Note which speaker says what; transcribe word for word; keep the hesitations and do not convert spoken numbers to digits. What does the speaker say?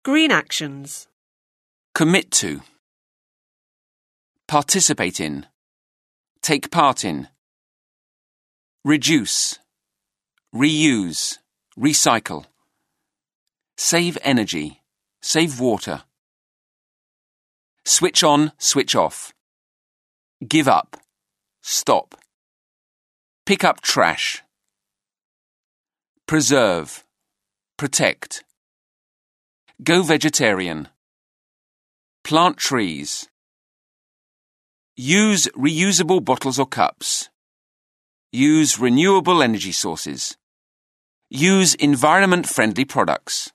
Speaker 1: Green actions.
Speaker 2: Commit to. Participate in. Take part in. Reduce. Reuse. Recycle. Save energy. Save water. Switch on, switch off. Give up. Stop. Pick up trash. Preserve. Protect. Go vegetarian. Plant trees. Use reusable bottles or cups. Use renewable energy sources. Use environment-friendly products.